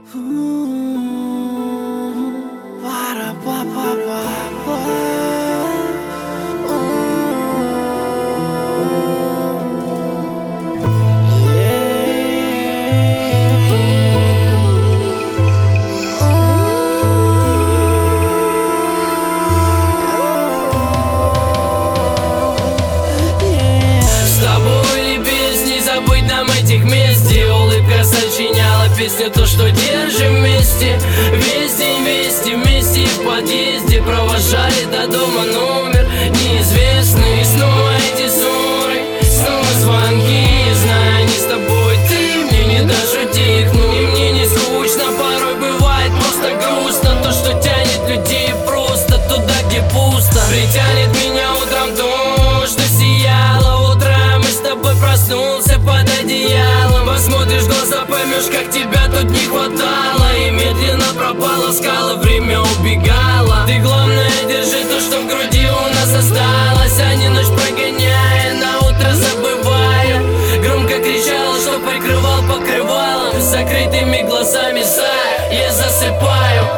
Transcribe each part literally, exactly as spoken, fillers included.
Песня то, что держим вместе. Весь день вместе, вместе в подъезде. Провожали до дома номер неизвестный. Снова эти ссоры, снова звонки. Знаю, не с тобой ты мне не дашь утихнуть. И мне не скучно, порой бывает просто грустно. То, что тянет людей просто туда, где пусто. Притянет меня утром то, что сияло. Утром и с тобой проснулся под одеялом. Посмотришь в глаза, поймешь, как тебя тут не хватало. И медленно пропала скала, время убегало. Ты главное держи то, что в груди у нас осталось. А не ночь прогоняя, на утро забывая. Громко кричала, что прикрывал покрывалом. С закрытыми глазами зая, я засыпаю.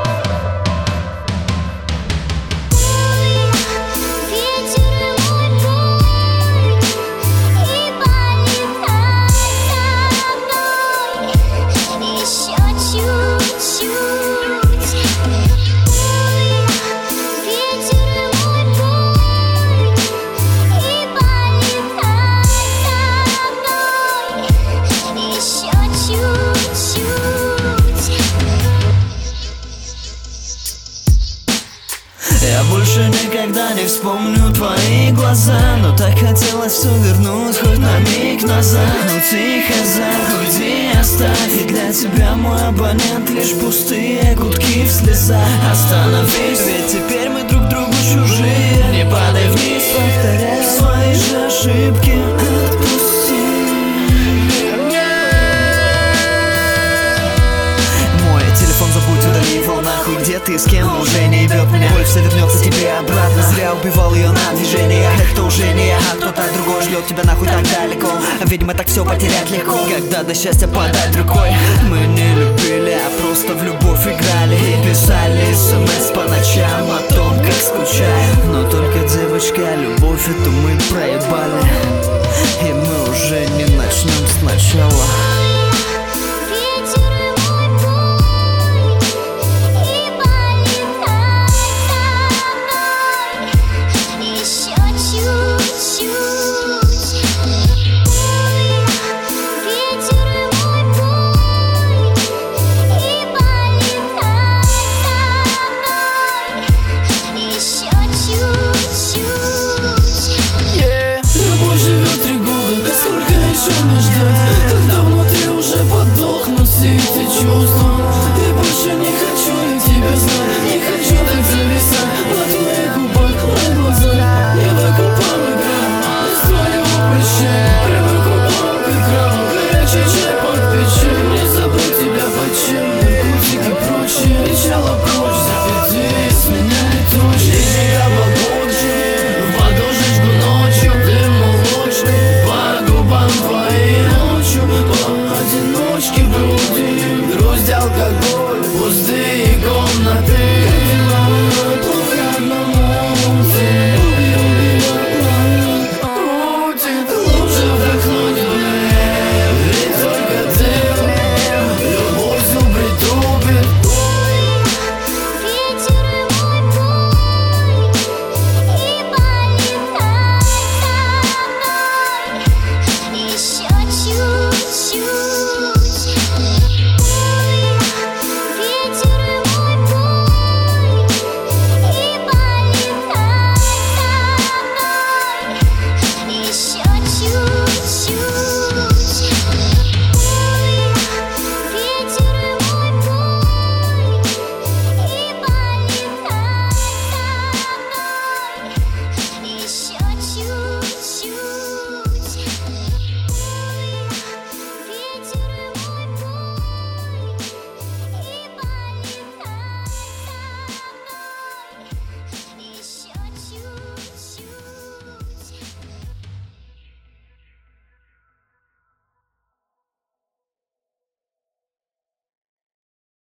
Я больше никогда не вспомню твои глаза, но так хотелось все вернуть хоть на миг назад. Ну тихо заходи, оставь, и для тебя мой абонент лишь пустые гудки в слезах. Остановись, ведь теперь мы друг другу чужие. Не падай вниз, повторяй свои же ошибки. Отпусти. Мой телефон забудь, удали его нахуй. Где ты, с кем, уже не ебет меня. Боль все вернется тебе обратно. Зря убивал ее на движениях. Это уже не я, а кто-то другой ждет тебя нахуй так далеко. Видимо, так все потерять легко, когда до счастья подать рукой. Мы не любили, а просто в любовь играли. И писали смс по ночам о том, как скучаем. Но только, девочка, любовь эту мы проебали. И мы уже не начнем сначала. Когда внутри уже подохнут все эти чувства. И больше не хочу я тебя знать. Не хочу так зависать на твоих губах, на глазах. Я вокруг вам играю, без твоего прощения. Привык к губам, к экрану, горячий чай под печенье. Не забыл тебя почем, наркотики прочие. Кричала прочь, запяти, сменяй точки. Я побольше, в аду жгу ночью. Ты молочный, по губам твоим. По одиночке груди, грусть алкоголь.